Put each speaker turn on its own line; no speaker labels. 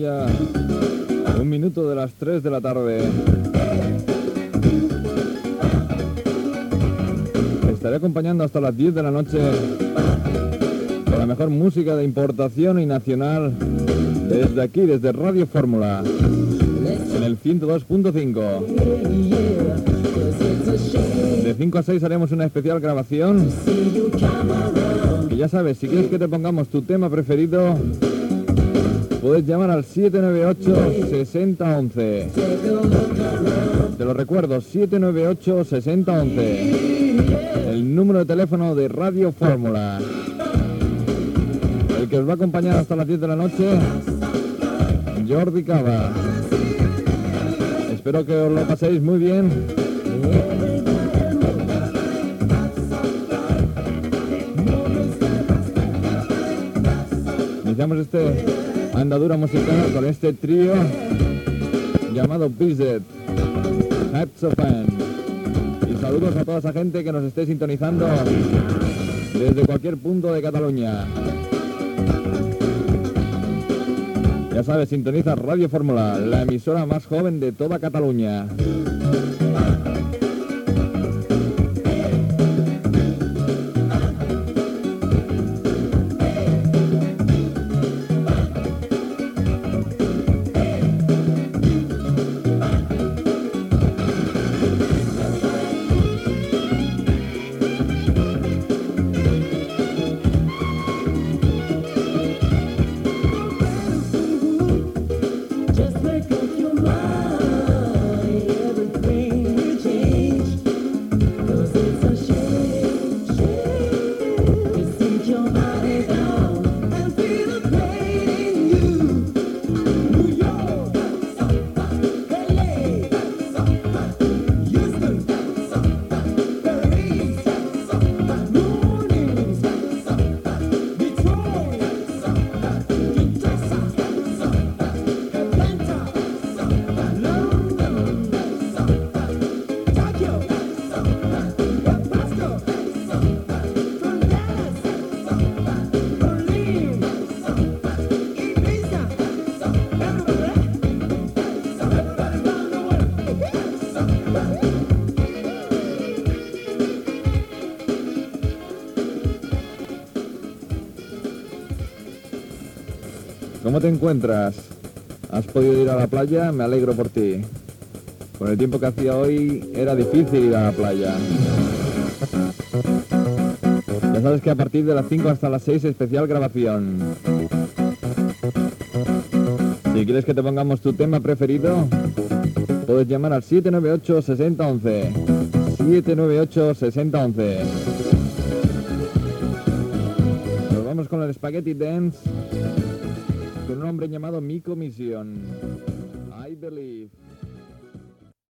ya 1 minuto de las 3 de la tarde. Te estaré acompañando hasta las 10 de la noche con la mejor música de importación y nacional desde aquí, desde Radio Fórmula, en el 102.5. De 5 a 6 haremos una especial grabación. Que ya sabes, si quieres que te pongamos tu tema preferido, puedes llamar al 798-6011. Te lo recuerdo, 798-6011. El número de teléfono de Radio Fórmula. El que os va a acompañar hasta las 10 de la noche, Jordi Cava. Espero que os lo paséis muy bien. Iniciamos este andadura musical con este trío llamado Bizet, Heads of Fan. Y saludos a toda esa gente que nos esté sintonizando desde cualquier punto de Cataluña. Ya sabes, sintoniza Radio Fórmula, la emisora más joven de toda Cataluña. ¿Cómo te encuentras? ¿Has podido ir a la playa? Me alegro por ti. Con el tiempo que hacía hoy era difícil ir a la playa. Ya sabes que a partir de las 5 hasta las 6 especial grabación. Si quieres que te pongamos tu tema preferido, puedes llamar al 798-6011. 798-6011. Nos vamos con el Spaghetti Dance con un hombre llamado Miko Mission. I Believe.